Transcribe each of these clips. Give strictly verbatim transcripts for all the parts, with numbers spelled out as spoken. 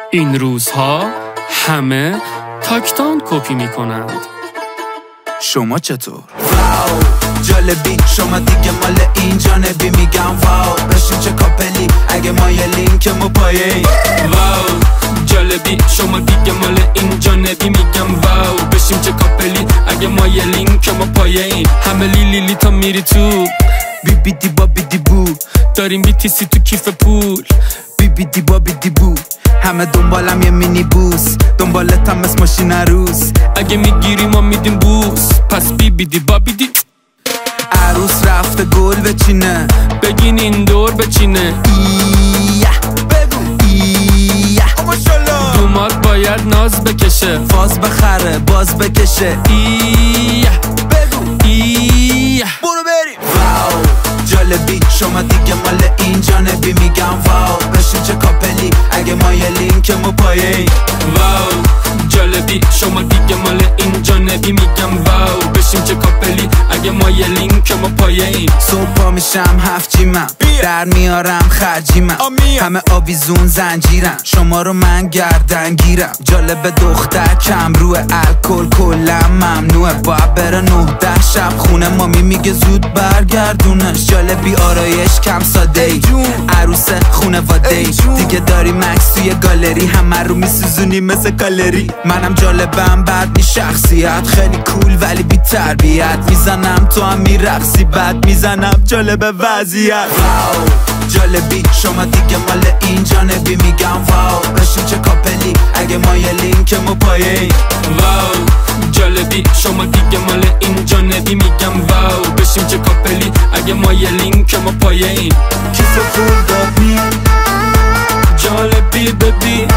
این روزها همه تاکتان کپی میکنند. شما چطور؟ واو جالبی شما دیگه مال این جانبی میگم واو بشین چه کاپلی اگه ما یه لینک مو پایه. واو جالبی شما دیگه مال این جانبی میگم واو بشین چه کاپلی اگه ما یه لینک مو پایه. همه لیلی لی تا میری تو بی بی دی با بی دی بو داریم بی تی سی تو کیف پول. بی بی دی با بی دی بو همه دنبالم یه مینی بوس دنبالتم مثل ماشین عروس. اگه میگیری ما میدیم بوس پس بی بی دی با بی دی. عروس رفته گل بچینه بگین این دور بچینه. ایه بگو ایه دومات باید ناز بکشه فاز بخره باز بکشه. ایه بگو ایه برو بریم. واو جالبی شما دیگه مال این جانبی میگم واو بشین چه کاپلی اگه ما یه لینک مو پایه. واو جالبی شما دیگه مال این جانبی میگم واو بشین چه کاپلی اگه ما یه لینک مو پایه. صبح پا میشم هفت جیمم در میارم خرجیمم همه آویزون زنجیرم شما رو من گردن گیرم. جالب دختر کم روه الکل کلم ممنوعه باید بره نه ده شب خونه مامی میگه زود برگردونش. جالبی آرایش کم ساده ای عروس خونه واده ای دیگه داری مکس توی گالری همه رو میسوزونی مثل کالری. منم جالبم بعد نی شخصیت خیلی کول ولی بی تربیت میزنم تو هم میرقصی بعد میزنم جالب وضعیت. واو جالبی شما دیگه مال این جانبی میگم واو بشین چه کاپلی اگه ما یه لینک مو پایه. واو جالبی شما دیگه مال این جانبی میگم واو بشین چه کاپلی اگه ما یه لینک مو پایه. کیسه فول دابی جالبی ببی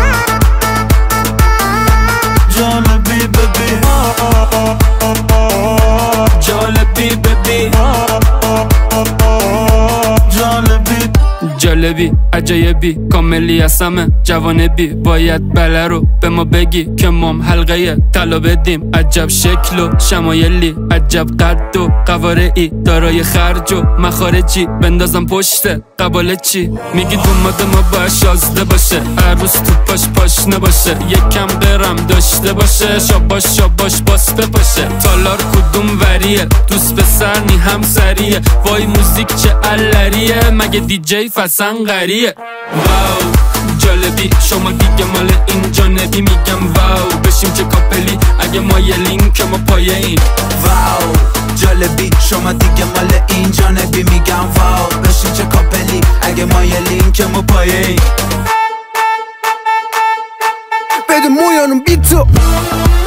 جالبی ببی جالبی ببی جالبی جالبی عجایبی کاملی از همه جوانبی باید بله رو به ما بگی که مام حلقه طلا بدیم. عجب شکل و شمایلی عجب قد و قوارعی دارای خرج و مخارجی بندازم پشت قباله چی میگی دوماد ما باید شازده باشه عروس تو پاش پاش نباشه یکم قرم داشته باشه شاباش شاباش باسته باشه. تالار کدوم وریه دوست پسر نی هم سریه وای موزیک چه علریه مگه دی جی فسن غریه. واو جالبی شما دیگه مال این جانبی میگم واو بشیم چه کاپلی اگه ما یه لینک ما پایه این. واو جالبی شما دیگه مال این جانبی میگم واو بشین چه کاپلی اگه ما یه لینک مو پایه. بده مویانم بی تو